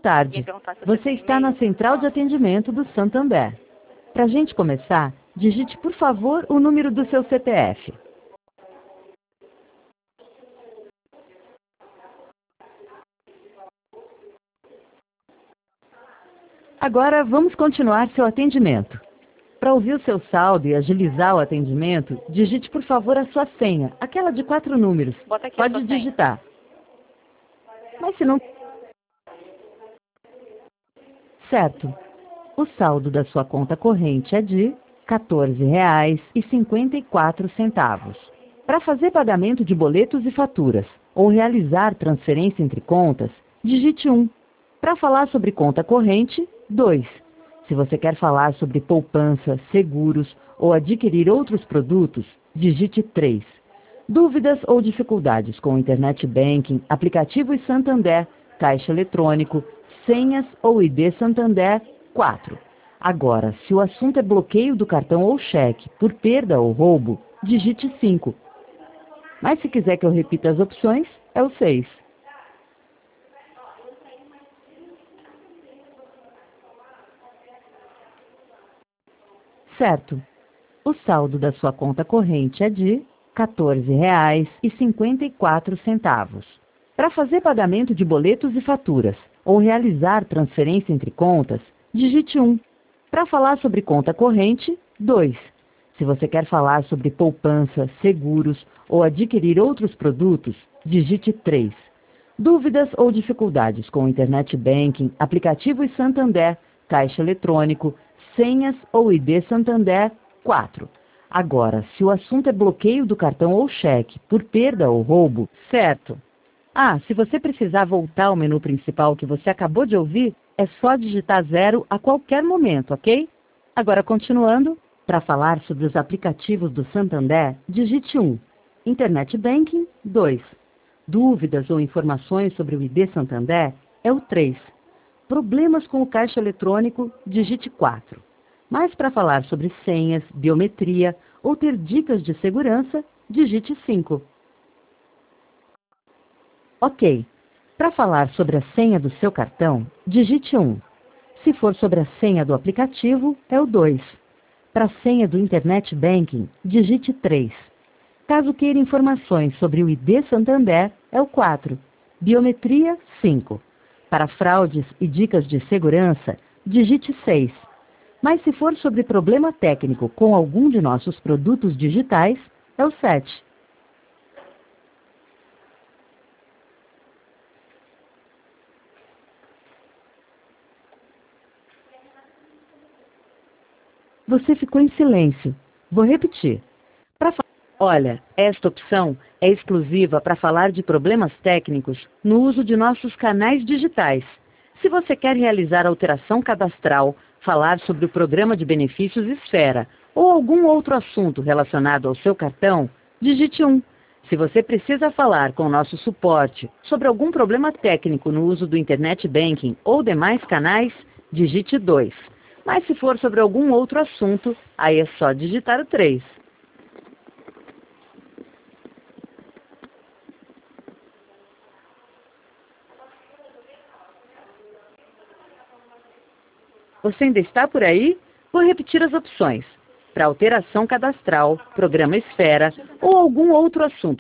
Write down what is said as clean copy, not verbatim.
tarde. Perguntar se Você tem está na e-mail. central de atendimento do Santander. Para a gente começar, digite, por favor, o número do seu CPF. Agora, vamos continuar seu atendimento. Para ouvir o seu saldo e agilizar o atendimento, digite, por favor, a sua senha, aquela de 4 números. Bota aqui a Pode sua senha. digitar. Mas se não... Certo. O saldo da sua conta corrente é de R$ 14,54. Para fazer pagamento de boletos e faturas ou realizar transferência entre contas, digite 1. Para falar sobre conta corrente, 2. Se você quer falar sobre poupança, seguros ou adquirir outros produtos, digite 3. Dúvidas ou dificuldades com Internet Banking, aplicativo e Santander, caixa eletrônico, senhas ou ID Santander, 4. Agora, se o assunto é bloqueio do cartão ou cheque por perda ou roubo, digite 5. Mas se quiser que eu repita as opções, é o 6. Certo. O saldo da sua conta corrente é de R$ 14,54. Para fazer pagamento de boletos e faturas ou realizar transferência entre contas, digite 1. Para falar sobre conta corrente, 2. Se você quer falar sobre poupança, seguros ou adquirir outros produtos, digite 3. Dúvidas ou dificuldades com Internet Banking, aplicativo e Santander, caixa eletrônico, senhas ou ID Santander, 4. Agora, se o assunto é bloqueio do cartão ou cheque por perda ou roubo, certo. Ah, se você precisar voltar ao menu principal que você acabou de ouvir, é só digitar 0 a qualquer momento, ok? Agora, continuando, para falar sobre os aplicativos do Santander, digite 1. Internet Banking, 2. Dúvidas ou informações sobre o ID Santander, é o 3. Problemas com o caixa eletrônico, digite 4. Mas para falar sobre senhas, biometria ou ter dicas de segurança, digite 5. Ok. Para falar sobre a senha do seu cartão, digite 1. Se for sobre a senha do aplicativo, é o 2. Para a senha do Internet Banking, digite 3. Caso queira informações sobre o ID Santander, é o 4. Biometria, 5. Para fraudes e dicas de segurança, digite 6. Mas se for sobre problema técnico com algum de nossos produtos digitais, é o 7. Você ficou em silêncio. Vou repetir. Olha, esta opção é exclusiva para falar de problemas técnicos no uso de nossos canais digitais. Se você quer realizar alteração cadastral, falar sobre o programa de benefícios Esfera ou algum outro assunto relacionado ao seu cartão, digite 1. Se você precisa falar com o nosso suporte sobre algum problema técnico no uso do Internet Banking ou demais canais, digite 2. Mas se for sobre algum outro assunto, aí é só digitar o 3. Você ainda está por aí? Vou repetir as opções. Para alteração cadastral, programa Esfera ou algum outro assunto